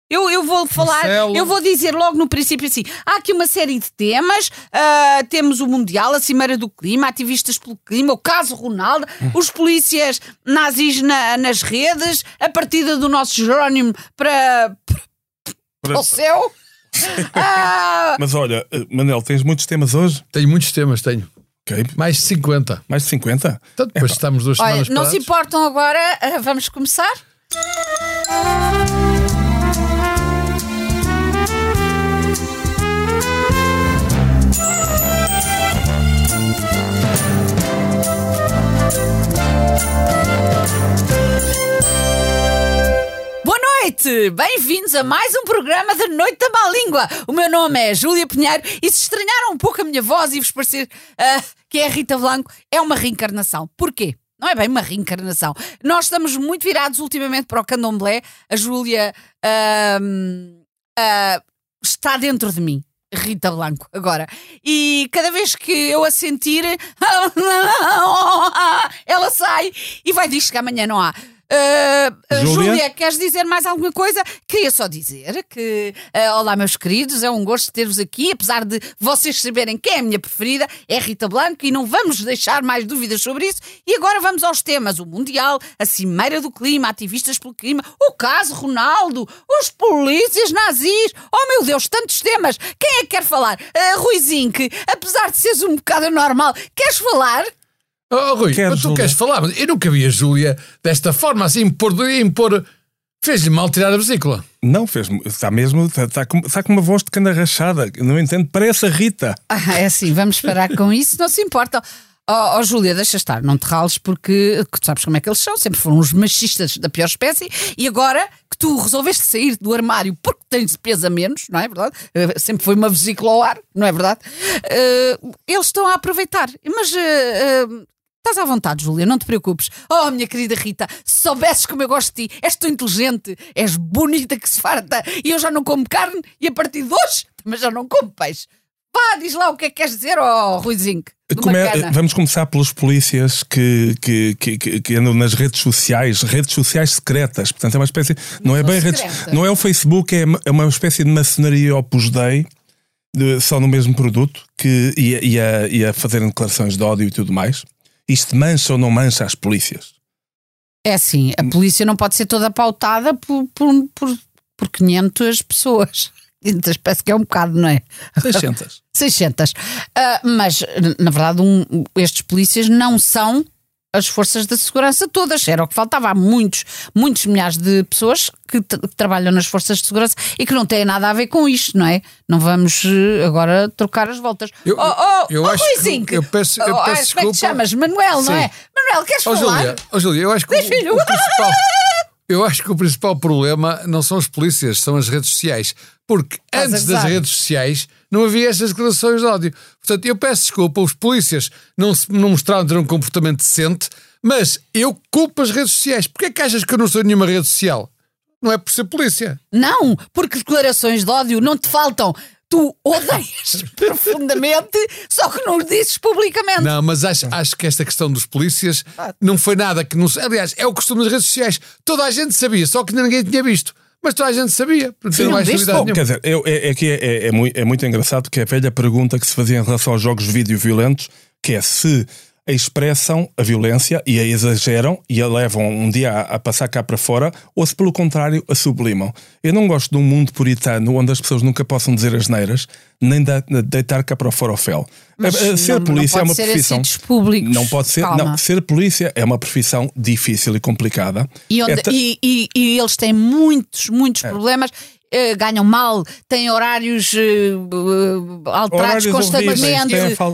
Eu vou falar, Marcelo. eu vou dizer logo no princípio assim, há aqui uma série de temas, temos o Mundial, a Cimeira do Clima, ativistas pelo clima, o caso Ronaldo, os polícias nazis nas redes, a partida do nosso Jerónimo para o céu. Mas olha, Manel, tens muitos temas hoje? Tenho muitos temas, tenho. Ok. Mais de 50. Mais de 50? Então depois estamos 2 Olha, semanas não parados. se importam agora, vamos começar? Boa noite! Bem-vindos a mais um programa da Noite da Má Língua. O meu nome é Júlia Pinheiro e se estranharam um pouco a minha voz e vos parecer que é a Rita Blanco, é uma reencarnação. Porquê? Não é bem uma reencarnação. Nós estamos muito virados ultimamente para o candomblé. A Júlia está dentro de mim. Rita Blanco, agora. E cada vez que eu a sentir, ela sai e vai dizer que amanhã não há. Júlia, queres dizer mais alguma coisa? Queria só dizer que olá meus queridos, é um gosto ter-vos aqui, apesar de vocês saberem quem é a minha preferida, é Rita Blanco, e não vamos deixar mais dúvidas sobre isso. E agora vamos aos temas: o Mundial, a Cimeira do Clima, ativistas pelo clima, o caso Ronaldo, os polícias nazis. Oh meu Deus, tantos temas. Quem é que quer falar? Ruizinho, que apesar de seres um bocado anormal, queres falar? Oh, Rui, tu queres falar? Mas eu nunca vi a Júlia desta forma, assim, impor. Fez-lhe mal tirar a vesícula. Não, fez-me. Está com uma voz de cana rachada. Não entendo, parece a Rita. É assim, vamos parar com isso, não se importam. Oh, Júlia, deixa estar, não te rales, porque tu sabes como é que eles são, sempre foram uns machistas da pior espécie, e agora que tu resolveste sair do armário porque tens peso a menos, não é verdade? Sempre foi uma vesícula ao ar, não é verdade? Eles estão a aproveitar, mas estás à vontade, Júlia, não te preocupes. Oh, minha querida Rita, se soubesses como eu gosto de ti, és tão inteligente, és bonita que se farta, e eu já não como carne, e a partir de hoje, mas já não como peixe. Vá, diz lá o que é que queres dizer, Ruizinho. Vamos começar pelos polícias que andam nas redes sociais secretas. Portanto, é uma espécie. Não é bem redes. Não é o Facebook, é uma espécie de maçonaria Opus Dei, só no mesmo produto, e a fazerem declarações de ódio e tudo mais. Isto mancha ou não mancha as polícias? É assim, a polícia não pode ser toda pautada por 500 pessoas. Parece que é um bocado, não é? 600. Mas, na verdade, estes polícias não são as forças de segurança todas. Era o que faltava. Há muitos milhares de pessoas que trabalham nas forças de segurança e que não têm nada a ver com isto, não é? Não vamos agora trocar as voltas. Eu acho Ruizinho, que eu peço como é desculpa. que te chamas? Manuel, Sim. não é? Manuel, queres falar? Júlia, eu acho que eu acho que o principal problema não são os polícias, são as redes sociais. Porque antes das redes sociais não havia estas declarações de ódio. Portanto, eu peço desculpa, os polícias não mostraram ter um comportamento decente, mas eu culpo as redes sociais. Porquê é que achas que eu não sou nenhuma rede social? Não é por ser polícia. Não, porque declarações de ódio não te faltam. Tu odeias profundamente, só que não o dizes publicamente. Não, mas acho que esta questão dos polícias não foi nada que não... Aliás, é o costume das redes sociais. Toda a gente sabia, só que ninguém tinha visto. Mas toda a gente sabia. Sim, não mais novidade nenhuma. Quer dizer, é muito engraçado que é a velha pergunta que se fazia em relação aos jogos de vídeo violentos, que é se expressam a violência e a exageram e a levam um dia a passar cá para fora, ou se pelo contrário a sublimam. Eu não gosto de um mundo puritano onde as pessoas nunca possam dizer asneiras, nem deitar cá para fora o fel. Ser polícia é uma profissão. Não pode ser. Não, ser polícia é uma profissão difícil e complicada. E eles têm muitos problemas. Ganham mal, têm horários alterados constantemente,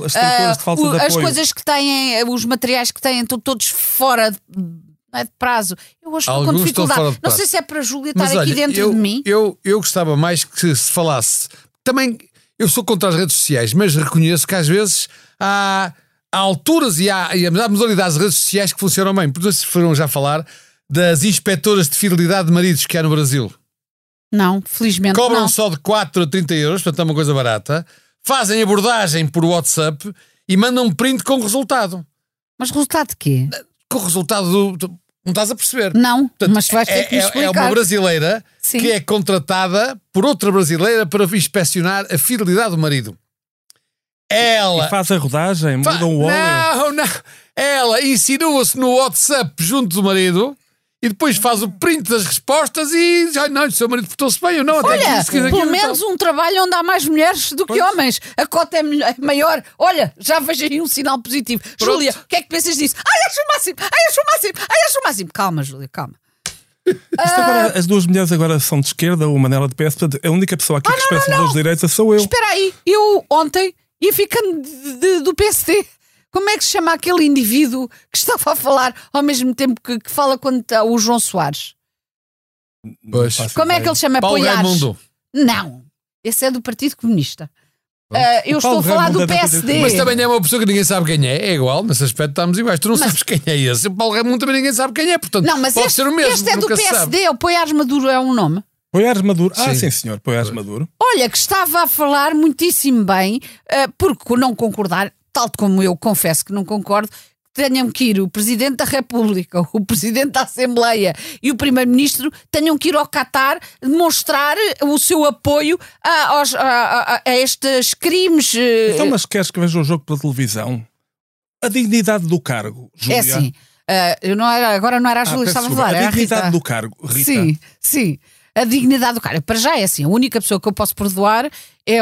as coisas que têm, os materiais que têm, estão todos fora de prazo. Eu hoje estou com dificuldade. Não sei se é para a Júlia estar aqui dentro de mim. Eu gostava mais que se falasse. Também eu sou contra as redes sociais, mas reconheço que às vezes há alturas e há modalidades de redes sociais que funcionam bem. Por isso, se foram já falar das inspetoras de fidelidade de maridos que há no Brasil. Não, felizmente Cobram não. só de 4 a 30 euros, portanto é uma coisa barata. Fazem abordagem por WhatsApp e mandam um print com o resultado. Mas resultado de quê? Com o resultado Não estás a perceber? Não, Portanto, mas vais ter que me explicar. É uma brasileira Sim. que é contratada por outra brasileira para inspecionar a fidelidade do marido. Ela... E faz a rodagem, muda o óleo. Não. Ela insinua-se no WhatsApp junto do marido e depois faz o print das respostas e já não, o seu marido portou-se bem ou não. Até Olha, que isso, pelo menos um trabalho onde há mais mulheres do que homens. A cota é maior. Olha, já vejo aí um sinal positivo. Pronto. Júlia, o que é que pensas disso? Acho o máximo. Acho o máximo. Calma, Júlia, calma. Isto agora, as duas mulheres agora são de esquerda, uma nela de PS, portanto, a única pessoa aqui que expressa os dois direitos sou eu. Espera aí, eu ontem ia ficando do PSD. Como é que se chama aquele indivíduo que estava a falar ao mesmo tempo que fala quando está o João Soares? Pois. Como é que ele chama? Paulo Poiares? Raimundo. Não, esse é do Partido Comunista. Eu estou a Paulo falar Raimundo do é do Partido PSD. Mas também é uma pessoa que ninguém sabe quem é. É igual, nesse aspecto estamos iguais. Tu não sabes quem é esse. O Paulo Raimundo também ninguém sabe quem é. Portanto, Não, mas pode ser o mesmo. este é do nunca se sabe. PSD. O Poiares Maduro é um nome. Poiares Maduro. Sim. Sim, senhor, Poiares Maduro. Olha, que estava a falar muitíssimo bem, porque não concordar, tal como eu confesso que não concordo, tenham que ir o Presidente da República, o Presidente da Assembleia e o Primeiro-Ministro tenham que ir ao Qatar demonstrar o seu apoio a estes crimes. Então, mas queres que veja o jogo pela televisão? A dignidade do cargo, Júlia. É assim, agora não era a Júlia que estava a falar, era a a dignidade Rita. do cargo, Rita. Sim. A dignidade do cara. Para já é assim, a única pessoa que eu posso perdoar é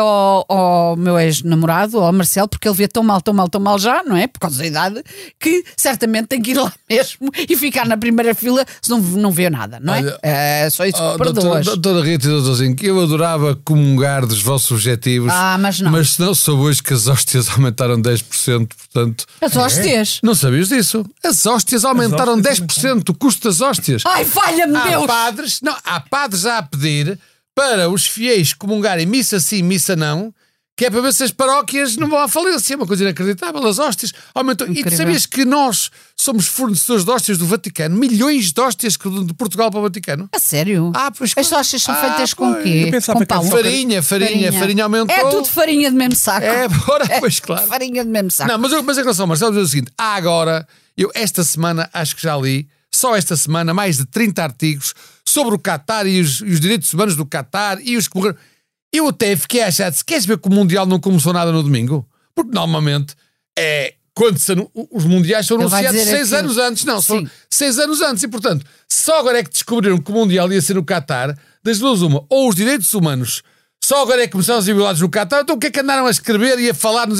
ao meu ex-namorado, ao Marcelo, porque ele vê tão mal já, não é? Por causa da idade, que certamente tem que ir lá mesmo e ficar na primeira fila se não vê nada, não é? Olha, É só isso que perdoas. Doutora Rita e doutorzinho, eu adorava comungar dos vossos objetivos. Mas não. Mas não soube hoje que as hóstias aumentaram 10%, portanto... As hóstias. Não sabias disso? As hóstias aumentaram hóstias 10%, o custo das hóstias. Ai, falha-me Deus! Há padres a pedir para os fiéis comungarem missa sim, missa não, que é para ver se as paróquias não vão à falência. É uma coisa inacreditável. As hóstias aumentam. E tu sabias que nós somos fornecedores de hóstias do Vaticano? Milhões de hóstias de Portugal para o Vaticano. A sério? Pois As hóstias são feitas com pois. quê? Eu pensava Com que era pão? Farinha aumentou. É tudo farinha de mesmo saco. Pois claro. Farinha de mesmo saco. Não, mas em relação ao Marcelo, dizer o seguinte: agora, eu esta semana acho que já li, só esta semana, mais de 30 artigos sobre o Qatar e os direitos humanos do Qatar e os que morreram. Eu até fiquei a achar, se queres ver que o Mundial não começou nada no domingo? Porque normalmente quando os Mundiais são anunciados 6 anos antes. Não, são 6 anos antes. E portanto, só agora é que descobriram que o Mundial ia ser no Qatar, das duas uma, ou os direitos humanos, só agora é que começaram a ser violados no Qatar, então o que é que andaram a escrever e a falar-nos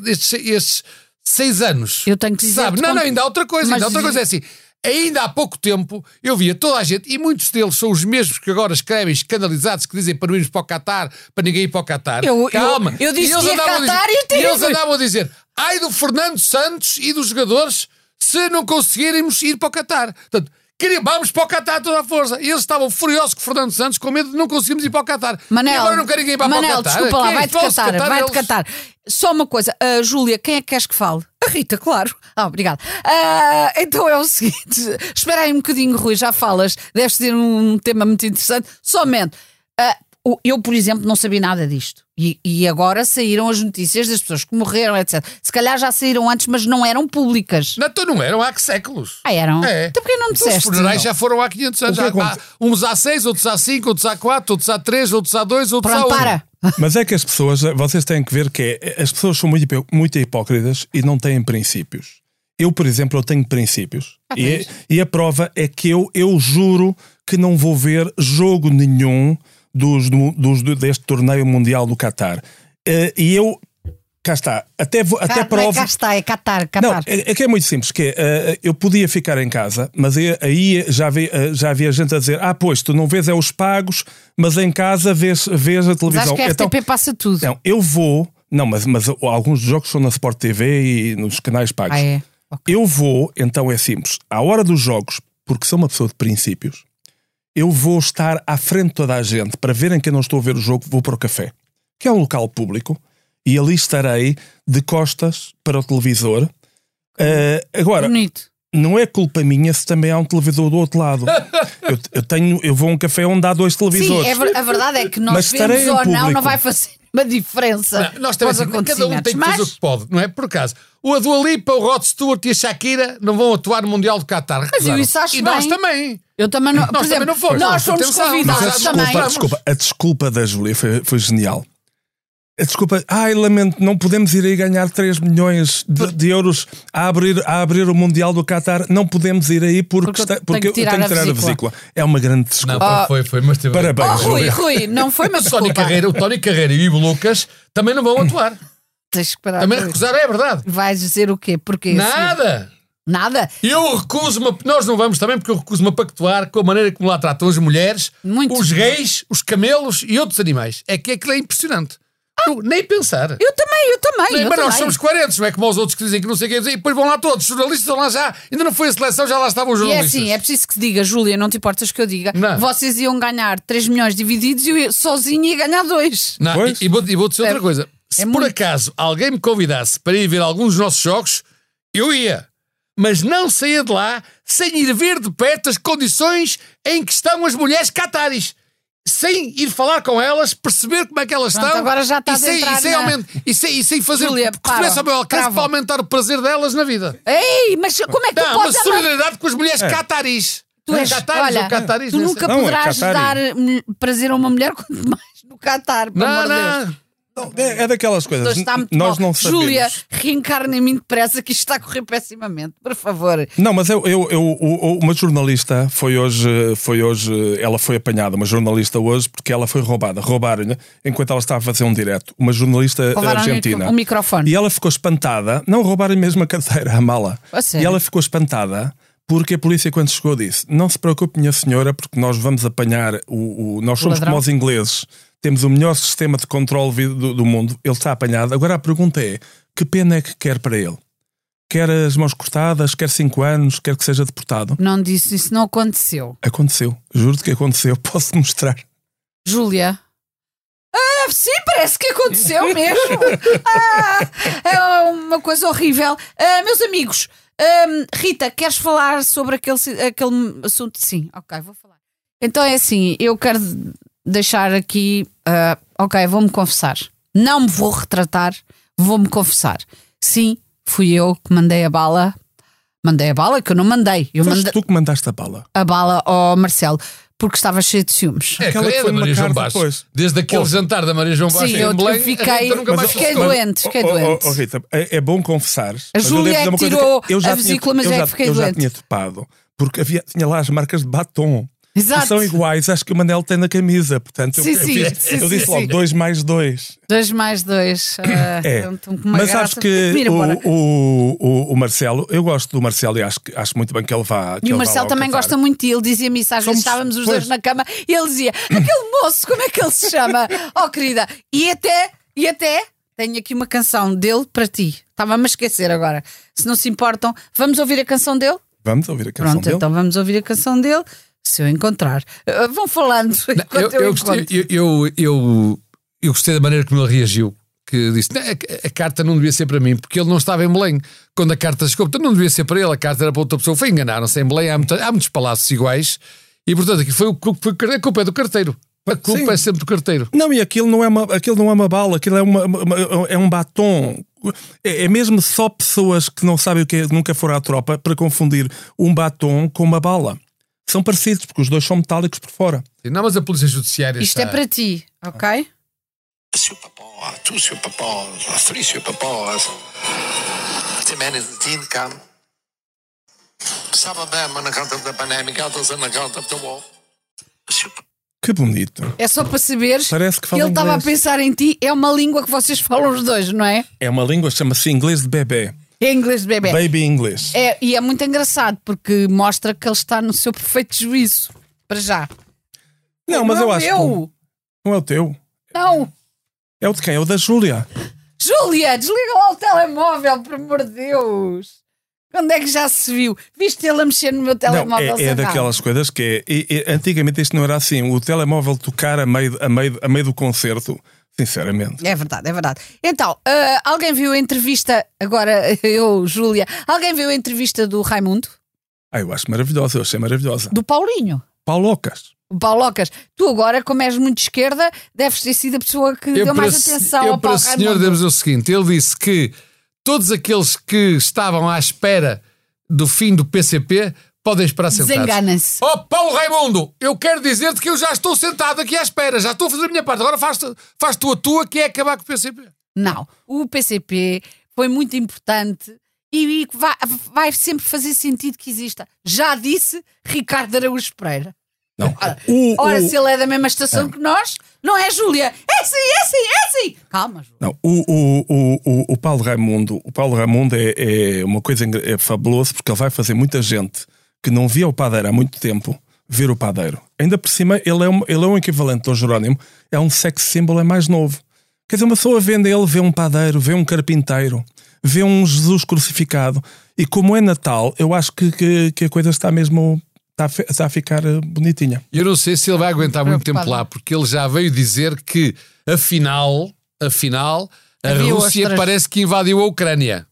estes 6 anos? Eu tenho que dizer. Sabe? Não, ainda há outra coisa. É assim. Ainda há pouco tempo eu via toda a gente, e muitos deles são os mesmos que agora escrevem escandalizados, que dizem para não irmos para o Qatar, para ninguém ir para o Qatar. Calma. Eu disse que ia Qatar e eles andavam a dizer: ai do Fernando Santos e dos jogadores se não conseguirmos ir para o Qatar. Portanto, vamos para o Qatar toda a força. E eles estavam furiosos com o Fernando Santos, com medo de não conseguirmos ir para o Qatar. Manel, e agora não querem ir para o Qatar. Desculpa lá, vai-te Qatar. Só uma coisa, Júlia, quem é que queres que fale? A Rita, claro. Obrigada. Então é o seguinte, espera aí um bocadinho, Rui, já falas, deves ter um tema muito interessante. Somente, eu, por exemplo, não sabia nada disto. E agora saíram as notícias das pessoas que morreram, etc. Se calhar já saíram antes, mas não eram públicas. Não eram há séculos. Eram? Então porquê não disseste? Os funerais já foram há 500 anos. Uns há 6, outros há 5, outros há 4, outros há 3, outros há 2, outros há 1. Para. Mas é que as pessoas, vocês têm que ver que as pessoas são muito hipócritas e não têm princípios. Eu, por exemplo, eu tenho princípios. E a prova é que eu juro que não vou ver jogo nenhum deste torneio mundial do Qatar. E eu, cá está, até prova. Cá está, é Qatar. Não, é que é muito simples, que eu podia ficar em casa, mas aí já havia gente a dizer: pois, tu não vês os pagos, mas em casa vês a televisão. Mas acho que a RTP passa tudo. Não, eu vou. Não, mas alguns dos jogos são na Sport TV e nos canais pagos. Okay. Eu vou, então é simples, à hora dos jogos, porque sou uma pessoa de princípios, eu vou estar à frente de toda a gente para verem que eu não estou a ver o jogo, vou para o café, que é um local público, e ali estarei de costas para o televisor. Agora, bonito. Não é culpa minha se também há um televisor do outro lado. Eu vou a um café onde há 2 televisores. Sim, a verdade é que nós vemos ou não vai fazer uma diferença. Não, nós também, cada um tem que fazer o que pode, não é? Por acaso, a Dua Lipa, o Rod Stewart e a Shakira não vão atuar no Mundial do Qatar. Mas eu isso acho e bem. Nós também. Eu também não. Nós também não fomos. Nós fomos convidados também. A desculpa da Júlia foi genial. A desculpa, lamento, não podemos ir aí ganhar 3 milhões de euros a abrir o Mundial do Qatar. Não podemos ir aí porque eu tenho que tirar a vesícula. É uma grande desculpa. Não, foi, mas teve... Parabéns, Rui, não foi uma desculpa. O Tony Carreira e o Ivo Lucas também não vão atuar. Tens que parar. Também recusaram, é verdade. Vais dizer o quê? Porque Nada! Nada? Eu recuso-me, nós não vamos também porque eu recuso-me a pactuar com a maneira como lá tratam as mulheres, os reis, os camelos e outros animais. É que aquilo é impressionante. Nem pensar. Eu também. Mas nós somos coerentes, não é como os outros que dizem que não sei o que, e depois vão lá todos, os jornalistas estão lá já, ainda não foi a seleção, já lá estavam os jornalistas. E é assim, é preciso que se diga, Júlia, não te importas que eu diga, não. Vocês iam ganhar 3 milhões divididos e eu sozinho ia ganhar 2. Não, e vou dizer outra coisa. Se por acaso alguém me convidasse para ir ver alguns dos nossos jogos, eu ia. Mas não saía de lá sem ir ver de perto as condições em que estão as mulheres cataris. Sem ir falar com elas, perceber como é que elas estão. Agora já estás a entrar e sem fazer Júlia, o que estivesse ao meu alcance para aumentar o prazer delas na vida. Ei, mas como é que tu podes... Uma solidariedade com as mulheres cataris. Tu és, cataris, cataris, tu nunca poderás dar prazer a uma mulher quanto mais no Qatar. Não. É daquelas coisas. Nós não sabemos. Júlia, reencarna em mim depressa que isto está a correr pessimamente, por favor. Não, mas uma jornalista foi hoje, ela foi apanhada, uma jornalista hoje, porque ela foi roubada. Roubaram-lhe enquanto ela estava a fazer um direto. Uma jornalista argentina. Um microfone. E ela ficou espantada. Não, roubaram mesmo a cadeira, a mala. E ela ficou espantada. Porque a polícia, quando chegou, disse: não se preocupe, minha senhora, porque nós vamos apanhar nós somos como os ingleses, temos o melhor sistema de controle do mundo. Ele está apanhado. Agora a pergunta é: que pena é que quer para ele? Quer as mãos cortadas? Quer 5 anos? Quer que seja deportado? Não disse, isso não aconteceu. Aconteceu. Juro-te que aconteceu. Posso-te mostrar. Júlia. Sim, parece que aconteceu mesmo. É uma coisa horrível. Meus amigos, Rita, queres falar sobre aquele assunto? Sim, ok, vou falar. Então é assim, eu quero deixar aqui, vou-me confessar. Não me vou retratar, vou-me confessar. Sim, fui eu que mandei a bala. Mandei a bala, que eu não mandei. Foste tu que mandaste a bala? A bala ao Marcelo, porque estava cheio de ciúmes. Aquela que foi da Maria João Bastos. Desde aquele jantar da Maria João Bastos. Sim, eu fiquei doente. Rita, é bom confessar. A Júlia tirou a vesícula, mas fiquei doente. Eu já tinha topado, porque tinha lá as marcas de batom. Exato. Que são iguais às que o Manel tem na camisa. Portanto, eu disse logo 2 mais 2. 2 mais 2. Mas sabes que o Marcelo, eu gosto do Marcelo e acho muito bem que ele vá. E o Marcelo também gosta muito de ele. Dizia-me isso, às vezes estávamos os dois na cama e ele dizia: aquele moço, como é que ele se chama? Oh, querida. E até tenho aqui uma canção dele para ti. Estava-me a esquecer agora. Se não se importam, vamos ouvir a canção dele? Vamos ouvir a canção dele. Então vamos ouvir a canção dele. Se eu encontrar. Vão falando. Eu gostei da maneira como ele reagiu. Que disse: a carta não devia ser para mim, porque ele não estava em Belém. Quando a carta chegou, portanto, não devia ser para ele, a carta era para outra pessoa. Foi enganaram-se em Belém. Há muitos palácios iguais. E portanto, aqui a culpa é do carteiro. A culpa é sempre do carteiro. Não, e aquilo não é uma bala, aquilo é um batom. É mesmo só pessoas que não sabem o que é, nunca foram à tropa, para confundir um batom com uma bala. São parecidos, porque os dois são metálicos por fora. Não, mas a polícia judiciária Isto é para ti, ok? Seu papá, tu seu papá, os 3 seu papás. Die Männer die kamen. Sabe bem, mas na canta da Panamérica, na canta da wall. Que bonito. É só para saberes Parece que ele estava a pensar em ti. É uma língua que vocês falam os dois, não é? É uma língua, chama-se inglês de bebê. É inglês de bebê. Baby English. E é muito engraçado porque mostra que ele está no seu perfeito juízo. Para já. Não, mas eu acho que não é o teu. Não. É o de quem? É o da Júlia. Júlia, desliga lá o telemóvel, por amor de Deus. Quando é que já se viu? Viste ele a mexer no meu telemóvel? Não, é daquelas coisas que antigamente isto não era assim. O telemóvel tocar a meio do concerto. Sinceramente. É verdade, é verdade. Então, alguém viu a entrevista, agora Júlia, alguém viu a entrevista do Raimundo? Eu acho maravilhosa, eu achei maravilhosa. Do Paulinho. Paulocas. Paulo Ocas, tu agora, como és muito de esquerda, deves ter sido a pessoa que deu mais atenção ao Paulo Raimundo. Senhor, devo dizer o seguinte, ele disse que todos aqueles que estavam à espera do fim do PCP podem esperar sentados. Desenganem-se. Oh, Paulo Raimundo, eu quero dizer-te que eu já estou sentado aqui à espera, já estou a fazer a minha parte, agora faz tu a tua, que é acabar com o PCP. Não, o PCP foi muito importante e vai sempre fazer sentido que exista. Já disse Ricardo Araújo Pereira. Não. Ora, se ele é da mesma estação que nós, não é, Júlia? É sim. Calma, Júlia. Não, o Paulo Raimundo é uma coisa fabulosa, porque ele vai fazer muita gente que não via o padeiro há muito tempo ver o padeiro. Ainda por cima, ele é um equivalente ao Jerónimo, é um sex symbol, é mais novo. Quer dizer, uma pessoa vendo ele, vê um padeiro, vê um carpinteiro, vê um Jesus crucificado, e como é Natal, eu acho que a coisa está mesmo... Está a ficar bonitinha. Eu não sei se ele vai aguentar muito tempo lá, porque ele já veio dizer que, afinal, a Rússia parece que invadiu a Ucrânia.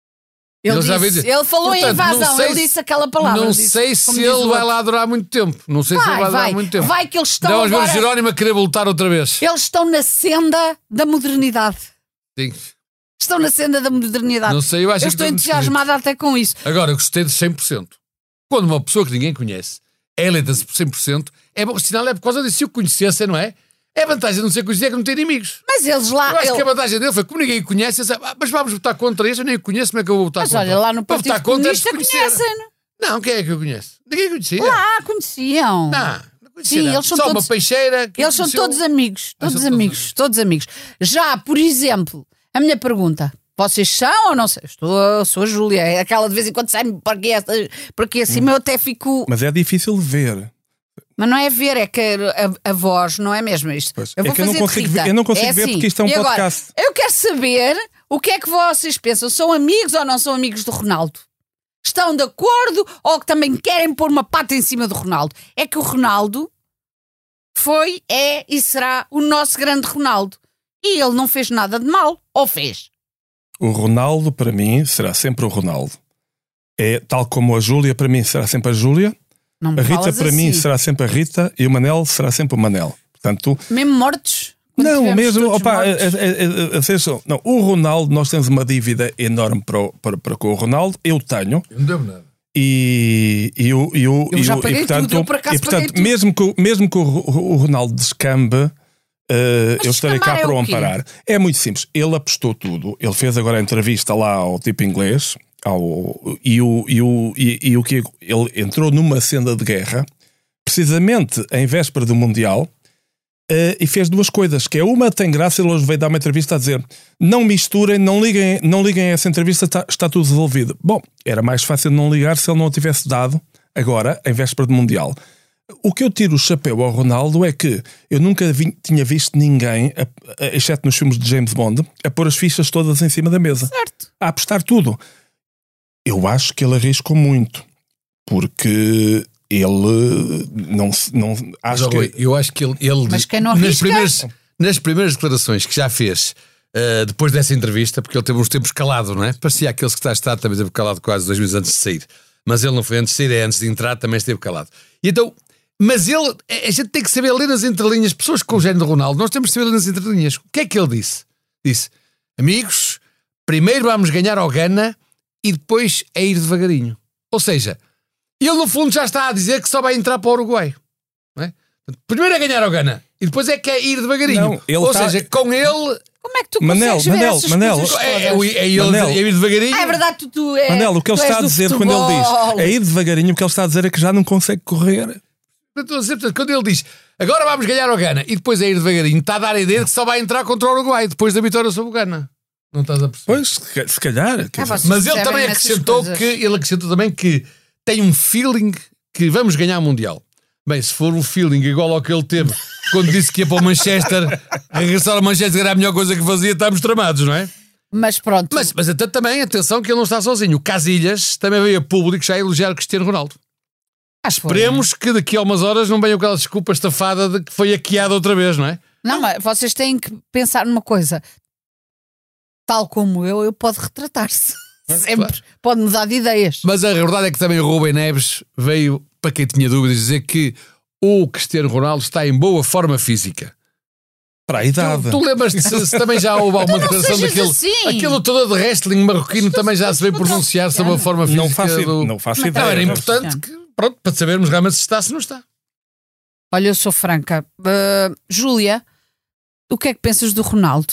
Ele falou em invasão, ele disse aquela palavra. Não sei se ele vai lá durar muito tempo. Não sei se ele vai durar muito tempo. Vai que eles estão agora... agora... ver o Jerónimo a querer voltar outra vez. Eles estão na senda da modernidade. Sim. Estão na senda da modernidade. Não sei, eu acho que estou entusiasmada até com isso. Agora, eu gostei de 100%. Quando uma pessoa que ninguém conhece é eleita por 100%, é bom, o sinal é por causa disso. Se o conhecesse, não é? É a vantagem de não ser conhecido, é que não ter inimigos. Mas eles lá... Eu acho que a vantagem dele foi que como ninguém o conhece, mas vamos votar contra este, eu nem o conheço, como é que eu vou votar contra? Mas olha, lá no Partido Comunista conhecem. Não, quem é que o conhece? Ninguém conhecia. Lá, conheciam. Não conhecia. Sim, eles são só todos... uma peixeira... Eles são todos amigos. Todos amigos. Já, por exemplo, a minha pergunta... Vocês são ou não sei? Sou a Júlia, é aquela de vez em quando sai-me porque assim eu até fico... Mas é difícil de ver. Mas não é ver, é que a voz não é mesmo isto. Pois, eu não consigo ver assim. Porque isto é um podcast. Agora, eu quero saber o que é que vocês pensam. São amigos ou não são amigos do Ronaldo? Estão de acordo ou que também querem pôr uma pata em cima do Ronaldo? É que o Ronaldo foi, é e será o nosso grande Ronaldo. E ele não fez nada de mal, ou fez? O Ronaldo, para mim, será sempre o Ronaldo. É tal como a Júlia, para mim, será sempre a Júlia. A Rita, para mim, será sempre a Rita. E o Manel será sempre o Manel. Portanto, mesmo mortos? Não, mesmo. Não, o Ronaldo, nós temos uma dívida enorme para com o Ronaldo. Eu tenho. Eu não devo nada. Portanto, mesmo que o Ronaldo descambe, eu estarei cá para o amparar. É muito simples. Ele apostou tudo. Ele fez agora a entrevista lá ao tipo inglês. O que ele entrou numa senda de guerra, precisamente em véspera do Mundial, e fez duas coisas. Que é uma, tem graça, ele hoje veio dar uma entrevista a dizer: não misturem, não liguem a essa entrevista, está tudo resolvido. Bom, era mais fácil não ligar se ele não tivesse dado agora, em véspera do Mundial. O que eu tiro o chapéu ao Ronaldo é que eu nunca tinha visto ninguém, exceto nos filmes de James Bond, a pôr as fichas todas em cima da mesa. Certo. A apostar tudo. Eu acho que ele arriscou muito, porque ele não acho que... Eu acho que ele mas quem não arrisca? nas primeiras declarações que já fez, depois dessa entrevista, porque ele teve uns tempos calado, não é? Parecia aqueles que está também teve calado quase 2 meses antes de sair. Mas ele não foi antes de sair, é antes de entrar, também esteve calado. E então... Mas ele, a gente tem que saber ler nas entrelinhas. Pessoas com o género do Ronaldo, nós temos que saber ler nas entrelinhas. O que é que ele disse? Disse: amigos, primeiro vamos ganhar ao Ghana e depois é ir devagarinho. Ou seja, ele no fundo já está a dizer que só vai entrar para o Uruguai, não é? Primeiro é ganhar ao Ghana e depois é que é ir devagarinho. Não, ou seja, com ele... Como é que tu consegues ver essas coisas? É ir devagarinho. É verdade, tu Manel, o que ele está a dizer quando ele diz é ir devagarinho, o que ele está a dizer é que já não consegue correr. Portanto, quando ele diz agora vamos ganhar ao Ghana e depois é ir devagarinho, está a dar a ideia de que só vai entrar contra o Uruguai depois da vitória sobre o Ghana. Não estás a perceber? Pois, se calhar. Mas ele também acrescentou também que tem um feeling que vamos ganhar o Mundial. Bem, se for um feeling igual ao que ele teve quando disse que ia para o Manchester, regressar ao Manchester era a melhor coisa que fazia, estamos tramados, não é? Mas pronto. Mas até também, atenção, que ele não está sozinho. O Casillas também veio a público já a elogiar o Cristiano Ronaldo. Esperemos que daqui a umas horas não venha aquela desculpa estafada de que foi hackeado outra vez, não é? Não, mas vocês têm que pensar numa coisa. Tal como eu pode retratar-se. Sempre. Claro. Pode mudar de ideias. Mas a verdade é que também o Rubem Neves veio, para quem tinha dúvidas, dizer que o Cristiano Ronaldo está em boa forma física. Para a idade. Tu lembras-te se também já houve alguma declaração daquele aquele lutador de wrestling marroquino também já se veio pronunciar sobre a forma física? Não faço ideia. Não, era importante pronto, para sabermos realmente se está, se não está. Olha, eu sou franca. Júlia, o que é que pensas do Ronaldo?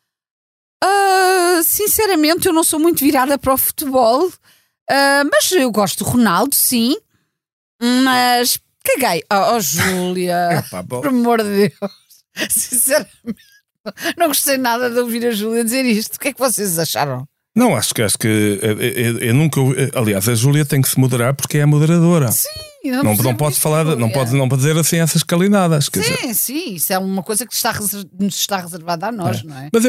Sinceramente, eu não sou muito virada para o futebol, mas eu gosto do Ronaldo, sim. Mas caguei. Júlia, por amor de Deus. Sinceramente, não gostei nada de ouvir a Júlia dizer isto. O que é que vocês acharam? Não, acho que eu nunca. Aliás, a Júlia tem que se moderar porque é a moderadora. Sim, não pode falar, não pode dizer assim essas calinadas. Sim, isso é uma coisa que nos está reservada a nós, não é? Mas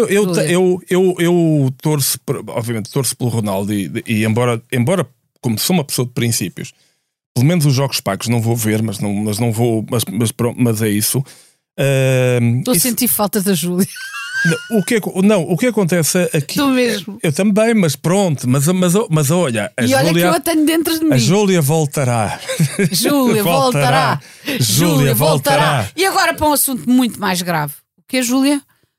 eu torço, obviamente, torço pelo Ronaldo e embora, como sou uma pessoa de princípios, pelo menos os jogos pagos não vou ver, mas não vou, mas é isso. Estou a sentir falta da Júlia. O que acontece aqui? Tu mesmo. Eu também, mas pronto, mas olha, olha Júlia, que eu a tenho dentro de mim. A Júlia voltará. Júlia voltará. Júlia voltará. E agora para um assunto muito mais grave. O que é, Júlia?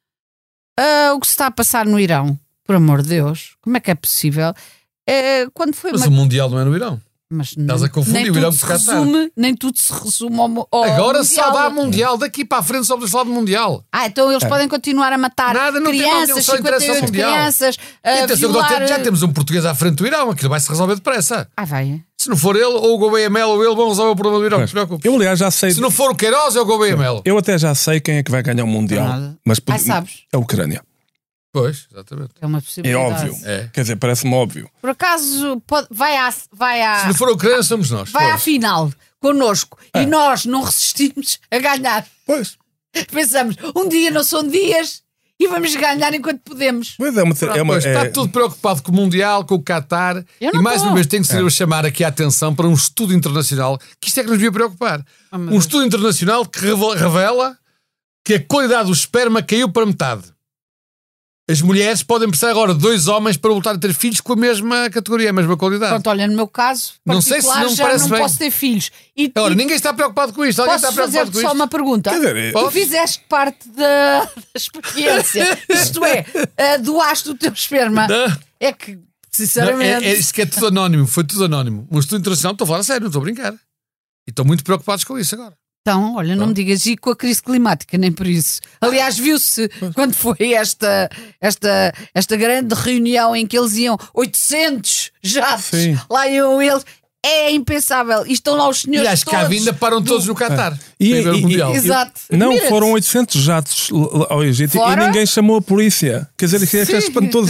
O que se está a passar no Irão? Por amor de Deus, como é que é possível? Quando foi mas o Mundial não é no Irão. Mas estás a confundir o Irão com o Qatar. Nem tudo se resume ao agora mundial. Só dá Mundial, daqui para a frente só vamos falar do Mundial. Então eles podem continuar a matar crianças, 58 crianças, já temos um português à frente do Irão, aquilo vai se resolver depressa. Vai. Se não for ele, ou o Gouveia Melo ou ele vão resolver o problema do Irão, não se preocupe. Eu, aliás, já sei. Se não for o Queiroz, é o Gouveia Melo. Eu até já sei quem é que vai ganhar o Mundial. Mas sabes? É a Ucrânia. Pois, exatamente. É uma possibilidade. É óbvio. Quer dizer, parece-me óbvio. Por acaso, vai à... Se não for a Ucrânia, somos nós. Vai à final, connosco. E nós não resistimos a ganhar. Pois. Pensamos, um dia não são dias e vamos ganhar enquanto podemos. Pois está tudo preocupado com o Mundial, com o Qatar. E mais uma vez tenho que ser eu a chamar aqui a atenção para um estudo internacional, que isto é que nos devia preocupar. Um estudo internacional que revela que a qualidade do esperma caiu para metade. As mulheres podem precisar agora de 2 homens para voltar a ter filhos com a mesma categoria, a mesma qualidade. Pronto, olha, no meu caso, não sei se não já não posso ter filhos. Agora, ninguém está preocupado com isto. Alguém está preocupado com isto? Só uma pergunta. Tu fizeste parte da experiência. Isto é, doaste o teu esperma. É que, sinceramente... Isto que é tudo anónimo. Foi tudo anónimo. Um estudo internacional, estou a falar a sério, não estou a brincar. E estão muito preocupados com isso agora. Então, olha, não me digas, e com a crise climática, nem por isso. Aliás, viu-se quando foi esta grande reunião em que eles iam 800 jatos, lá iam eles. É impensável. E estão lá os senhores. E acho que à vinda param todos no Qatar. Exato. Não, foram 800 jatos ao Egito e ninguém chamou a polícia. Quer dizer, que é espantoso.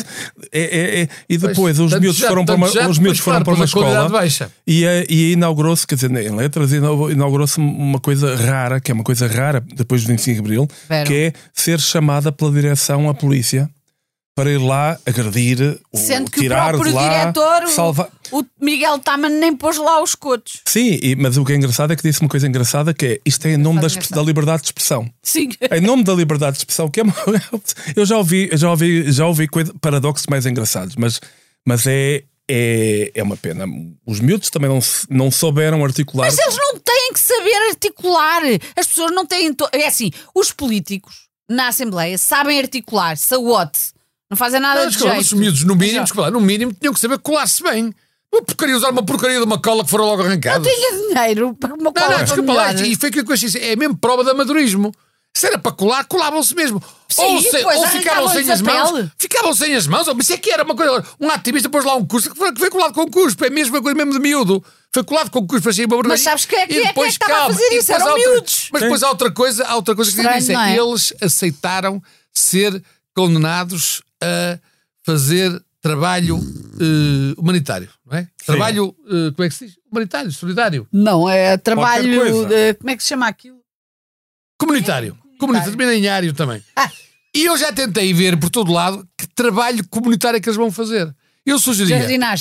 E depois os miúdos foram para uma escola e inaugurou-se, quer dizer, em letras, inaugurou-se uma coisa rara, que é uma coisa rara depois do 25 de Abril, que é ser chamada pela direção à polícia para ir lá agredir, sendo que tirar o próprio de lá, diretor, salvar. O Miguel Taman, nem pôs lá os cotos. Sim, mas o que é engraçado é que disse uma coisa engraçada, que é isto é em nome da liberdade de expressão. Sim. Em nome da liberdade de expressão, que é eu já ouvi paradoxos mais engraçados, mas é uma pena. Os miúdos também não souberam articular. Mas eles não têm que saber articular. As pessoas não têm. É assim, os políticos na Assembleia sabem articular, saúde. Não fazem nada de jeito. Os miúdos, no mínimo, tinham que saber colar-se bem. Usar uma porcaria de uma cola que foram logo arrancados. Não tinha dinheiro para uma cola. Desculpa lá, e foi aquilo que eu achei. É mesmo prova de amadorismo. Se era para colar, colavam-se mesmo. Sim, ou ficavam sem as mãos. Ficavam sem as mãos. Mas isso é que era uma coisa. Um ativista pôs lá um cuspo que foi colado com um cuspo. É a mesma coisa mesmo de miúdo. Foi colado com um cuspo para sair uma Mas sabes que é que estava a fazer isso? Eram miúdos. Mas depois há outra coisa que disse. Eles aceitaram ser condenados a fazer trabalho humanitário, não é? Sim. Trabalho, como é que se diz? Humanitário, solidário. Não, é trabalho, como é que se chama aquilo? Comunitário, comunitário também. E eu já tentei ver por todo lado que trabalho comunitário é que eles vão fazer. Eu sugeria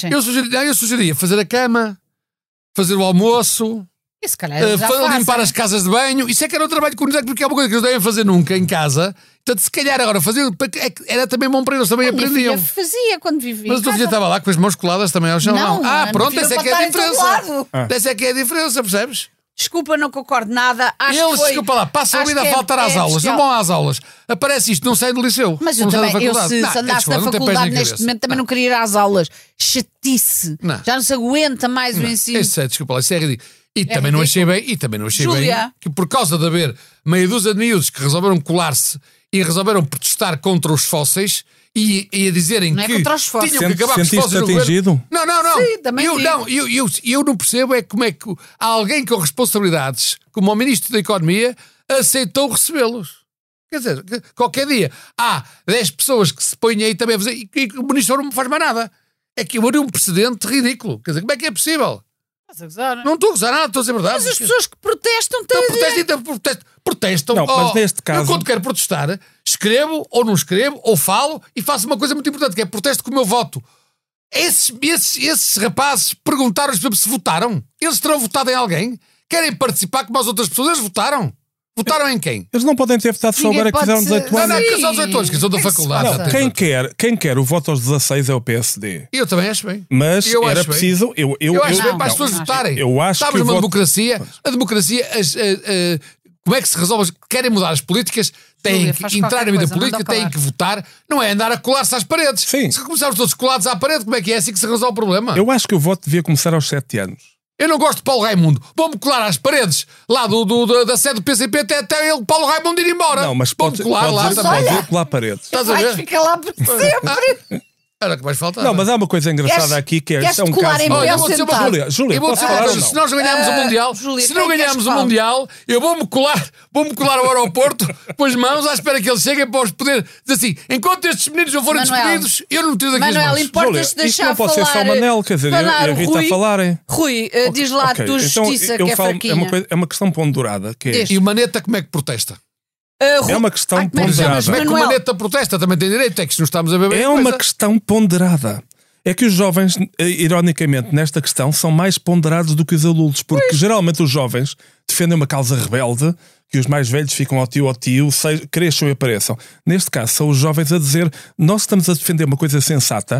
fazer a cama, fazer o almoço, se calhar limpar as casas de banho. Isso é que era um trabalho comunitário, porque é uma coisa que eles devem fazer nunca em casa. Portanto, se calhar agora fazer era também bom para eles, também aprendiam. Fazia quando vivia. Mas a tua filha estava lá com as mãos coladas também ao chão. Não. Pronto, essa é que é a diferença. Essa é que é a diferença, percebes? Desculpa, não concordo nada. Acho Eles, que foi... desculpa lá, passam a acho vida que a faltar às aulas, não vão às aulas. Aparece isto, não sai do liceu. Mas eu não sai da também, faculdade. se andasse na não tem pés faculdade na neste cabeça. momento, também não queria ir às aulas. Chatice. Não. Já não se aguenta mais o ensino. Isso é, desculpa lá, isso é ridículo. E também não achei bem, Júlia. que por causa de haver meia dúzia de miúdos que resolveram colar-se e resolveram protestar contra os fósseis e a dizerem Não é que contra os fósseis. tinham que acabar com os Sentiste fósseis no atingido? governo. Não. Sim, também Eu não percebo é como é que há alguém com responsabilidades, como o Ministro da Economia, aceitou recebê-los. Quer dizer, qualquer dia há 10 pessoas que se põem aí também a fazer e o Ministro não faz mais nada. É que eu um precedente ridículo. Quer dizer, como é que é possível? Estás a gozar? Não estou a gozar nada, estou a dizer a verdade. Mas as pessoas que protestam têm Protestam. Não, mas neste caso- Eu, quando quero protestar, escrevo ou não escrevo, ou falo e faço uma coisa muito importante, que é protesto com o meu voto. Esses rapazes perguntaram-lhes se votaram. Eles terão votado em alguém? Querem participar como as outras pessoas? Eles votaram. Votaram em quem? Eles não podem ter votado só Ninguém agora que pode fizeram ser- 18 Não, anos. não, Sim. que são os 18 anos, que são da O que é que se faculdade. passa? já tem Quem quer o voto aos 16 é o PSD. Eu também acho bem. Mas Eu era acho bem. preciso. Eu acho bem não, para as pessoas não, votarem. eu acho Sabes, que o numa voto- democracia, a democracia, como é que se resolve? Querem mudar as políticas, têm Júlia, que faz entrar qualquer na vida coisa, política, manda têm calar. que votar, não é andar a colar-se às paredes. Sim. Se começarmos todos colados à parede, como é que é assim que se resolve o problema? Eu acho que o voto devia começar aos 7 anos. Eu não gosto de Paulo Raimundo. Vou-me colar às paredes lá da sede do PCP até ele, Paulo Raimundo, ir embora. Não, mas Vou-me pode colar lá dizer também. pode pela parede. Estás a Vais ver? ficar lá por sempre. Era o que mais faltava. Não, mas há uma coisa engraçada Queres- aqui que é queres isto é um te colar caso. em de- pé eu ou vou dizer uma sentado? coisa. Júlia, Eu vou dizer uma posso coisa. falar Se nós não ganharmos o Mundial, Júlia, se não quem é que ganharmos o fala? Mundial, eu vou-me colar ao aeroporto com as mãos à espera que eles cheguem para os poder dizer assim: enquanto estes meninos não forem Manuel. despedidos, eu não tiro daqui as Manuel, mãos. importas Júlia, isto deixar não pode ser falar. só o Manel, quer dizer, eu falar e a Rita Rui, a falarem. Rui, diz lá Ok, a tua então justiça eu que é falo- fraquinha. é uma questão ponderada. Que é, Diz. E o Maneta como é que protesta? Rui- é uma questão Ai, como é que ponderada. chamas, Como é que o Manuel? Maneta protesta? Também tem direito, é que se não estamos a ver bem É a uma coisa. questão ponderada. É que os jovens, ironicamente, nesta questão, são mais ponderados do que os adultos, porque geralmente os jovens defendem uma causa rebelde, que os mais velhos ficam ao tio, cresçam e apareçam. Neste caso, são os jovens a dizer: nós estamos a defender uma coisa sensata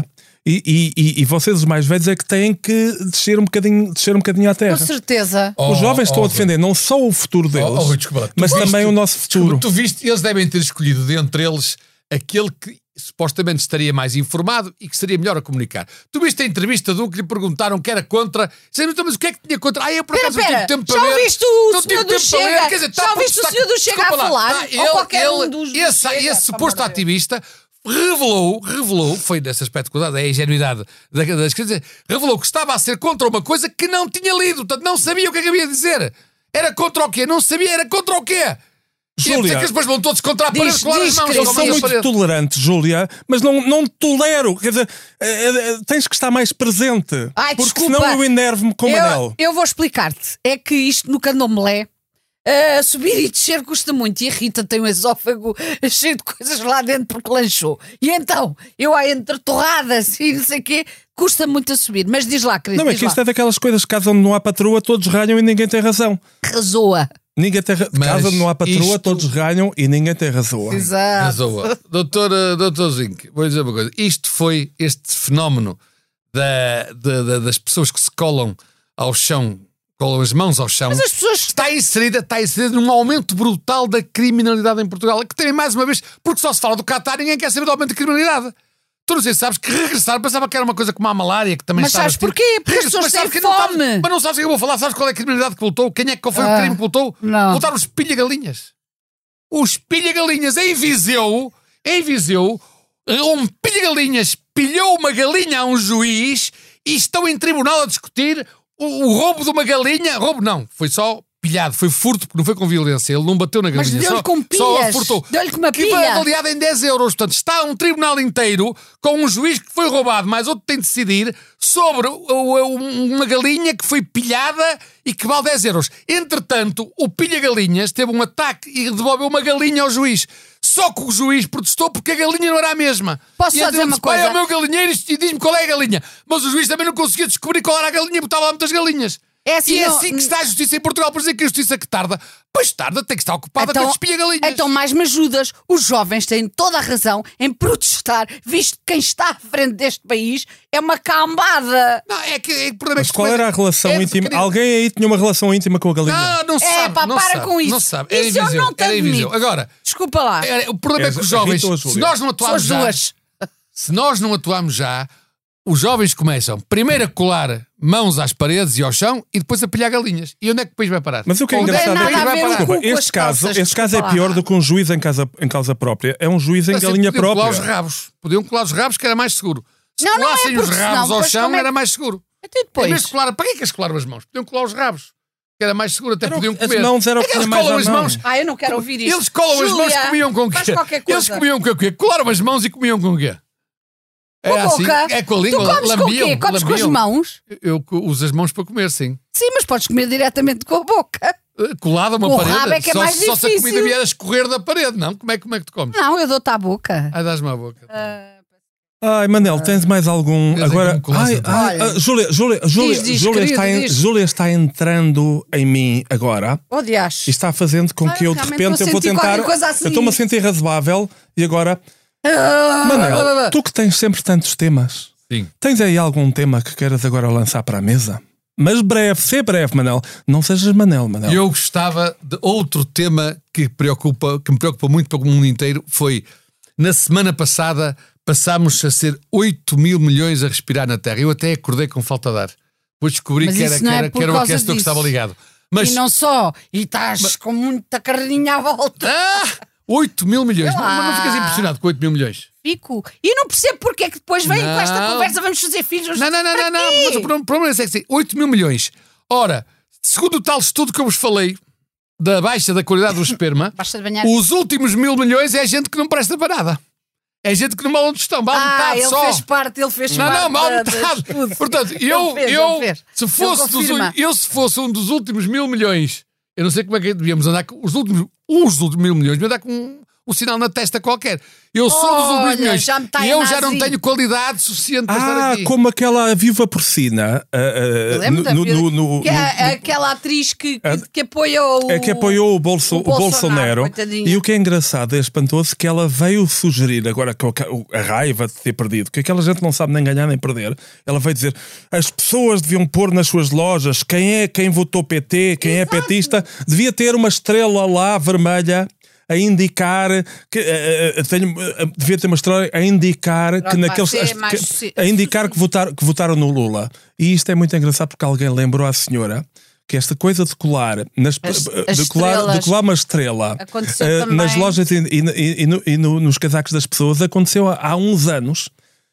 e vocês, os mais velhos, é que têm que descer um bocadinho à terra. Com certeza. Os jovens estão a defender não só o futuro deles, Rui, desculpa lá. Tu mas viste- também o nosso futuro. Tu viste, eles devem ter escolhido dentre eles aquele que supostamente estaria mais informado e que seria melhor a comunicar. Tu viste a entrevista de um que lhe perguntaram que era contra. Dizendo, então, mas o que é que tinha contra? Eu por acaso não tive tempo para já ver. ouviste o Não tive senhor do tempo para ler. Chega? Quer dizer, Já ouviste o senhor do Chega a desculpa lá. falar? Ou qualquer um dos do esse Chega, esse pelo suposto amor de Deus. ativista revelou, foi nesse aspecto cuidado, é a ingenuidade das coisas, revelou que estava a ser contra uma coisa que não tinha lido, portanto não sabia o que é que havia de dizer. Era contra o quê? Não sabia, era contra o quê? Júlia, E que depois vão todos contra a parede, diz, colar as diz, mãos. querido, Eu colar sou as muito paredes. tolerante, Júlia, mas não tolero. Quer dizer, tens que estar mais presente. Ai, porque desculpa. senão eu enervo-me com o Manel. Eu vou explicar-te. É que isto no candomblé, subir e descer custa muito. E a Rita tem um esófago cheio de coisas lá dentro porque lanchou. E então, eu há entre torradas e não sei o quê, custa muito a subir. Mas diz lá, querido, Não, é diz que lá. isto é daquelas coisas, casa onde não há patroa, todos ganham e ninguém tem razão. Razoa. Ninguém tem Mas casa onde não há patroa, isto- todos ganham e ninguém tem razão. Exato. Razoa. Doutor Zinc, vou dizer uma coisa. Isto foi este fenómeno das pessoas que se colam ao chão, colam as mãos ao chão. Mas as pessoas. Está inserida num aumento brutal da criminalidade em Portugal. Que também, mais uma vez, porque só se fala do Qatar, ninguém quer saber do aumento da criminalidade. Tu não sei se sabes que regressar, pensava que era uma coisa como a malária, que também Mas estava. sabes porquê? Porque as pessoas Mas sabes têm que não sabes- fome. Mas não sabes o que eu vou falar, sabes qual é a criminalidade que voltou? Qual foi o crime que voltou? não. Voltaram os pilha-galinhas. Os pilha-galinhas em Viseu, um pilha-galinhas pilhou uma galinha a um juiz e estão em tribunal a discutir o roubo de uma galinha. Roubo não, foi só pilhado, foi furto, porque não foi com violência. Ele não bateu na Mas galinha, deu-lhe com só a pilhas. furtou. Deu-lhe com uma Que foi pilha. avaliado em 10 euros. Portanto, está um tribunal inteiro com um juiz que foi roubado, mais outro tem de decidir sobre uma galinha que foi pilhada e que vale 10 euros. Entretanto, o pilha-galinhas teve um ataque e devolveu uma galinha ao juiz. Só que o juiz protestou porque a galinha não era a mesma. Posso E só então dizer ele uma disse, "Pai, coisa?" é o meu galinheiro e diz-me qual é a galinha." Mas o juiz também não conseguia descobrir qual era a galinha, porque estava lá muitas galinhas. É assim, e é não- assim que está a justiça em Portugal. Por dizer que a justiça que tarda, pois tarda, tem que estar ocupada com espinha galinhas. Então mais me ajudas. Os jovens têm toda a razão em protestar, visto que quem está à frente deste país é uma cambada. Não, é que o problema é Mas que qual era a relação é íntima? querido. Alguém aí tinha uma relação íntima com a galinha? Não sabe. Pá, não para sabe, com isso. Não sabe. Era Isso eu invisível. não te Era invisível. admito. Agora, Desculpa lá. o problema é que os jovens, Rita ou a Júlia? se nós não São atuarmos as já, duas. se nós não atuarmos já, os jovens começam primeiro a colar mãos às paredes e ao chão e depois a pilhar galinhas. E onde é que depois vai parar? Mas o que é Onde engraçado Não que tem nada depois a ver vai o parar? cu com as calças, Este caso é desculpa pior lá. do que um juiz em causa própria. É um juiz em Mas galinha podiam colar própria. os rabos. Podiam colar os rabos que era mais seguro. Se Não, não é colassem os porque rabos senão, ao depois chão como é era que- mais seguro. Até Em depois. vez de colar, para que eles colaram as mãos? Podiam colar os rabos. Que era mais seguro, até podiam As comer. mãos era o É que que eles tinha mais colam à as mão. mãos. Eu não quero ouvir isto. Eles colam as mãos Júlia, e comiam com o faz quê? qualquer Eles coisa. comiam com o quê? Colaram as mãos e comiam com o quê? É Com a assim, boca. é com a Tu língua, comes com o lambiam, quê? Comes com as lambiam. mãos? Eu uso as mãos para comer, sim. Sim, mas podes comer diretamente com a boca. Colada a uma O parede. rabo é que é só, mais só se a comida difícil. vier a escorrer da parede, não? Como é que tu comes? Não, eu dou-te à boca. Ah, dás-me a boca. Ai, Manel, tens mais algum? Tens Agora, aqui um colaço. Olha. Júlia está entrando em mim agora Oh, diacho. e está fazendo com que eu de realmente repente estou a eu vou sentir tentar. qualquer coisa assim. Eu estou-me a sentir razoável e agora, Manel, tu que tens sempre tantos temas, Sim. tens aí algum tema que queiras agora lançar para a mesa? Mas breve, ser breve, Manel. Não sejas Manel. E eu gostava de outro tema que me preocupa muito para o mundo inteiro. Foi, na semana passada, passámos a ser 8 mil milhões a respirar na Terra. Eu até acordei com falta de ar. Depois descobri Mas que era, isso não é que era, por que era o causa aquecedor que disso. estava ligado. Mas, E não só. E estás com muita carninha à volta. 8 mil milhões. Sei lá. Mas não ficas impressionado com 8 mil milhões? Fico. E não percebo porque é que depois vêm com esta Não. conversa. Vamos fazer filhos. Não. Para quê? Mas o problema é que 8 mil milhões. Ora, segundo o tal estudo que eu vos falei, da baixa da qualidade do esperma, Basta de banhar. os últimos 1.000 milhões é gente que não presta para nada. É gente que não mal onde estão, mal metade ele só. fez parte, ele fez parte. Não, mal da- metade. da estudo. Portanto, Ele fez. se fosse se fosse um dos últimos 1.000 milhões, eu não sei como é que devíamos andar com os últimos 1.000 milhões, devíamos andar com um sinal na testa qualquer. Eu sou dos últimos Olha, milhões já me está e eu em já não nazi. tenho qualidade suficiente para estar aqui. Como aquela viúva porcina Eu lembro da vida. Que é aquela atriz que apoiou É que apoiou o Bolsonaro. coitadinha. E o que é engraçado, é espantoso, que ela veio sugerir, agora com a raiva de ter perdido, que aquela gente não sabe nem ganhar nem perder, ela veio dizer, as pessoas deviam pôr nas suas lojas quem votou PT, quem é petista, devia ter uma estrela lá vermelha a indicar que devia ter uma história a indicar que naqueles a indicar que votaram no Lula. E isto é muito engraçado porque alguém lembrou à senhora que esta coisa de colar de colar uma estrela nas lojas e nos casacos das pessoas aconteceu há uns anos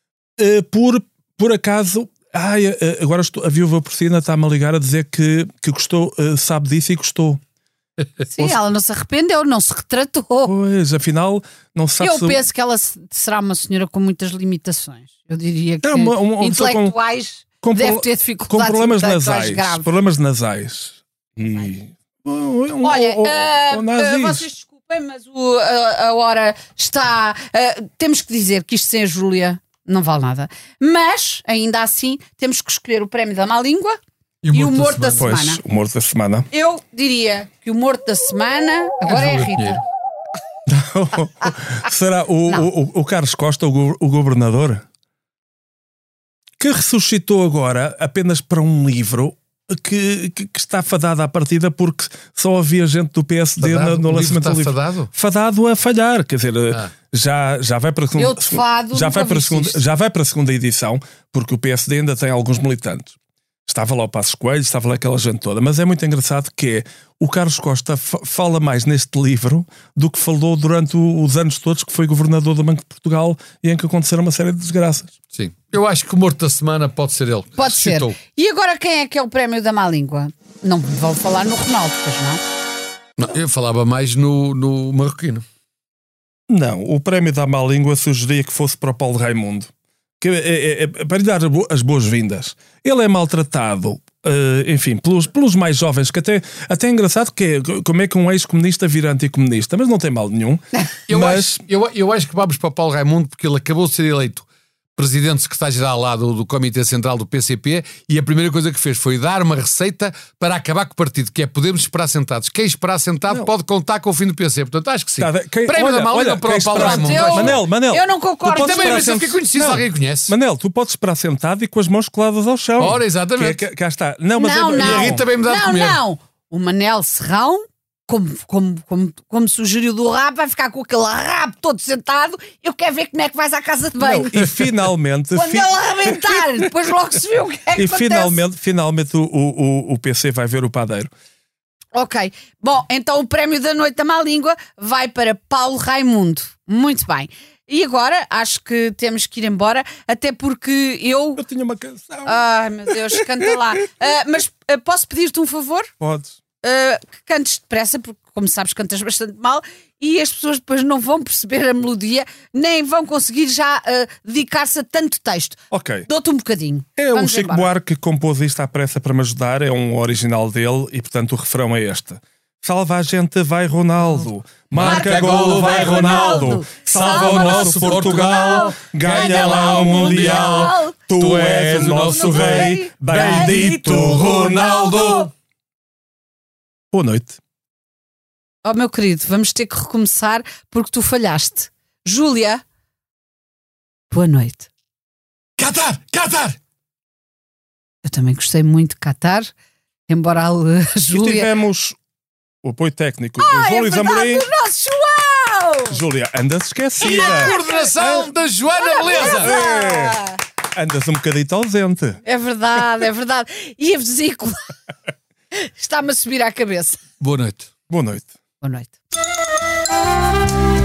por acaso. Agora a viúva porcina está-me a ligar a dizer que gostou, sabe disso e gostou. Sim, ela não se arrependeu, não se retratou. Pois, afinal, não se sabe. Eu penso que ela será uma senhora com muitas limitações. Eu diria que intelectuais deve ter dificuldades com problemas intelectuais nasais. graves. Problemas nasais. E... Olha, vocês desculpem, mas a hora está... temos que dizer que isto sem a Júlia não vale nada. Mas, ainda assim, temos que escolher o prémio da má língua e o morto da semana. Pois, o morto da semana. Eu diria que o morto da semana agora é a Rita. Será o Carlos Costa, o governador, que ressuscitou agora apenas para um livro que está fadado à partida porque só havia gente do PSD no lançamento do livro. Fadado? Fadado a falhar, quer dizer, já vai para a segunda, Eu de fado já vai para a segunda edição porque o PSD ainda tem alguns militantes. Estava lá o Passos Coelho, estava lá aquela gente toda. Mas é muito engraçado que o Carlos Costa fala mais neste livro do que falou durante os anos todos que foi governador do Banco de Portugal e em que aconteceram uma série de desgraças. Sim. Eu acho que o morto da semana pode ser ele. Pode ser. E agora quem é o prémio da má língua? Não vão falar no Ronaldo, pois não? Não, eu falava mais no marroquino. Não, o prémio da má língua sugeria que fosse para o Paulo Raimundo. Para lhe dar as boas-vindas. Ele é maltratado, enfim, pelos mais jovens, que até é engraçado que como é que um ex-comunista vira anticomunista, mas não tem mal nenhum. Eu acho que vamos para o Paulo Raimundo porque ele acabou de ser eleito presidente secretário-geral lá do Comitê Central do PCP, e a primeira coisa que fez foi dar uma receita para acabar com o partido, que é podemos esperar sentados. Quem esperar sentado pode contar com o fim do PC. Portanto, acho que sim. Prémio da Málinga para o Paulo Raimundo. Manel, eu não concordo. Também eu fiquei conhecido, se alguém conhece. Manel, tu podes esperar sentado e com as mãos coladas ao chão. Ora, exatamente. Cá está. Não, mas não. E a Rita também me dá de comer. Não. O Manel Serrão, como sugeriu do rabo, vai ficar com aquele rabo todo sentado. Eu quero ver como é que vais à casa de banho. E finalmente... Quando ele arrebentar, depois logo se vê o que é que acontece. Finalmente o PC vai ver o padeiro. Ok. Bom, então o prémio da Noite da Má Língua vai para Paulo Raimundo. Muito bem. E agora acho que temos que ir embora, até porque eu tinha uma canção. Ai, meu Deus, canta lá. Mas posso pedir-te um favor? Podes. Que cantes depressa, porque como sabes cantas bastante mal e as pessoas depois não vão perceber a melodia, nem vão conseguir já dedicar-se a tanto texto. Ok. Dou-te um bocadinho. O Chico Buarque que compôs isto à pressa para me ajudar, é um original dele e portanto o refrão é este. Salva a gente, vai Ronaldo. Marca golo, vai Ronaldo. Salva o nosso Portugal. Ganha lá o Mundial. Tu és o nosso rei. Bendito Ronaldo. Boa noite. Oh, meu querido, vamos ter que recomeçar porque tu falhaste. Júlia, boa noite. Qatar! Eu também gostei muito de Qatar, embora a Júlia... E tivemos o apoio técnico do João Luís Amorim. Do nosso João! Júlia, andas esquecida. E a coordenação da Joana Beleza. Andas um bocadito ausente. É verdade. E a vesícula está-me a subir à cabeça. Boa noite. Boa noite. Boa noite.